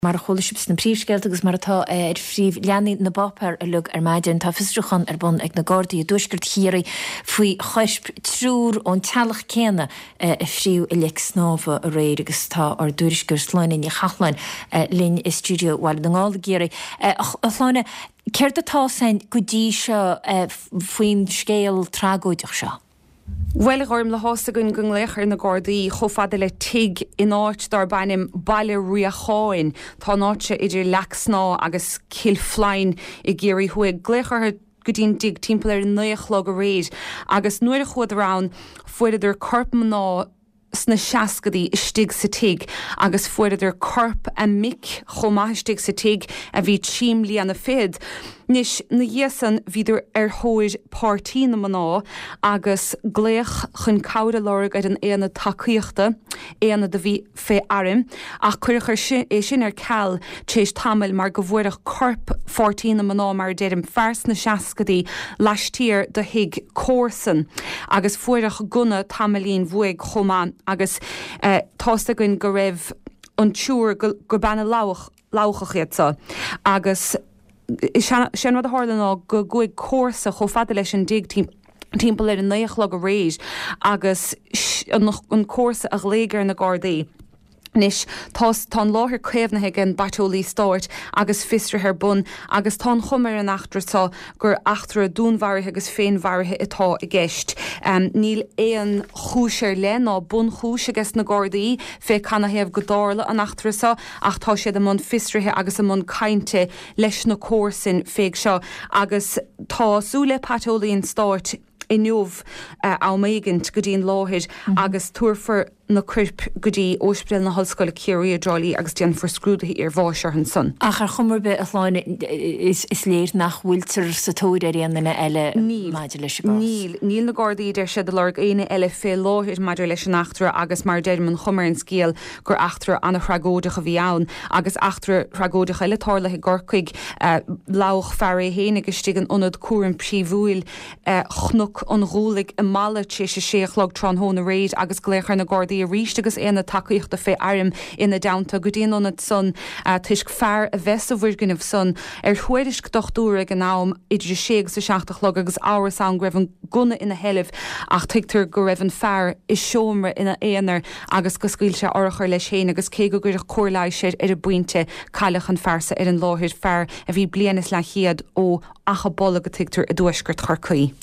Mar choliships na príomhscéilt agus mar atá fríomh leanaí na bopar a lug maidin tá fistruchan bun ag na Gardaí a dúisgurt chéirí faoi choisp trúr ón tealach céna fríú i leag snáfa a réir agus tá ar dúisgur sláin in chachlein linn i studio bhil na ngála géirí. Chláine, céir atá sein go dtí seo faoin scéal trágóideach seo? Well orm le hása gon léchar na Gardaí chofada le tig in áit dar bainim baile riacháin tá náte idir leacsná agus cilflein i géirí chuig gléchar go dtín dig timpeir nuachlog a réid agus nuair a chud rán fuidir corp ná sna seacadaí istig sa tig agus fuidir corp a mic chomáistig sa tig a bhí tíim líana fid. Nis na dhéasan viidir hóid pártí na maná agus gléach chun cawda lorg ar an éana tacaíochta éana de bhí fé arim ach chuirchar sin ar ceall tééis tamil mar go bhfuireach corp 14 na maná mar déirim fers na seacadaí leistír de hiig cósan agus fuireach guna tamilín bhuaig chomán agus tásta gon go raibh an túr go banna láchachéadsa agus sin rud a hálaná go gcuig cósa cho fada leis an dig timpeall ar an nuachlog a réid agus an cósa a léigear na Gardaí. Nis tá láthir céimhnathe an bateolaí stáit agus fistrathe bun agus tá chumar an achtrasá gur achtra dúnmhairthe agus féinmhairthe atá i gceist. Níl éon chúiseir le ná bun chúis agus na Gardaí fé canna heamh go dála an achtrasá ach tá siad am fistrathe agus am cainte leis na cóirsin féig seo agus tásúla bateolaí an stáit i nuamh áméigint go dtíon láthir agus tuairfar na crip go dtí óspreil na hallscoile Ciarí a Drálaí agus déan for scrúdaí ar bháisir an son. Ach ar chumar be a chláine is léir nach bhfuiltar sa tóid ar réanana eile maidir leis Níl na Gardaí idir siad lerg aine eile fé láthir maidir leis an achtra agus mar deir man chumar an scéal gur achtra anna chragóideach a bhí ann agus achtra chragóideach eile tála i gorcuig lách fearré héana agus tí an onad cuaran príomhúil chnuc an rúlaigh i mala sé séchlog tránhóna réid agus gléchar na Gardaí a ríist agus éana tacaíochta fé airm ina damta go dtíanana son tuisc fear a bheits a bhuiirginmh son ar chuiris dochtúra an nám idir sé sa seachtalog agus áras an greibh an guna ina heilimh ach tuigtar go raibh an fear is seomra ina éanaar agus go scaoilte orchar leis chéin agus cé go gurach cóirlaid séir ar a buinte caiilech an fearsa ar an láthir fear a bhí blianas le chiad ó acha bolla go tuigtar a dúisgurt chorcaí.